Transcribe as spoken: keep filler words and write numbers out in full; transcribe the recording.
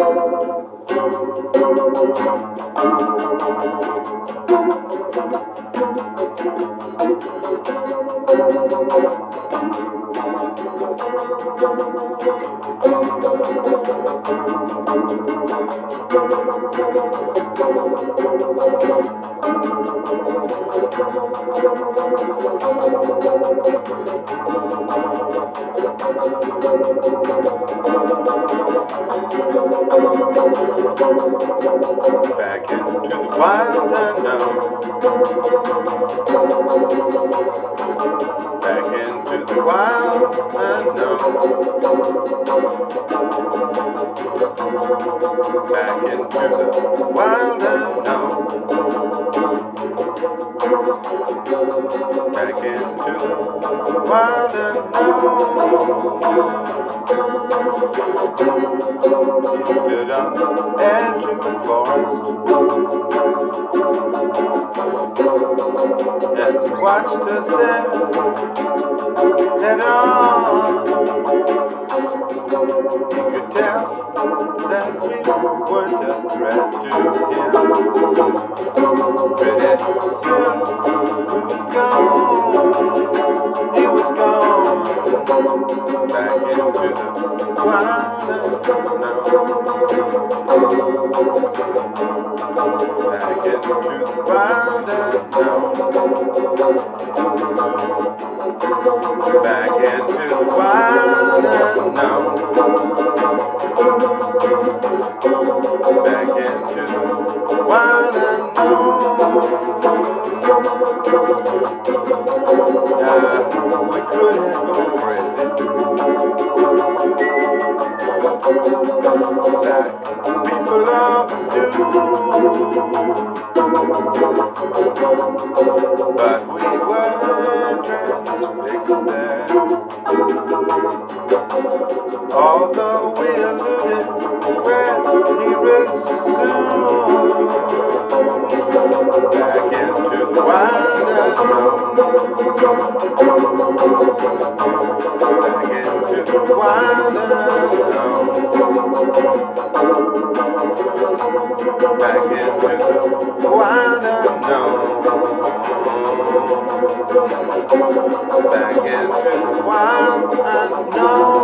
Back into the wild unknown. Back into the wild unknown. Back into the wild unknown. Back into the wild unknown. He stood on the edge of the forest and watched us there head on. He could tell that we weren't a threat to him. Pretty soon we were gone. He was gone. Back into the wild unknown. Back into the wild unknown. Back into the wild unknown. Back into the wild unknown. Now we could have gone crazy. Like people often do. But we were transfixed there. Although we alluded where he resumed. Back into the wild unknown. Back into the wild unknown. Back into the wild unknown. Back into the wild unknown.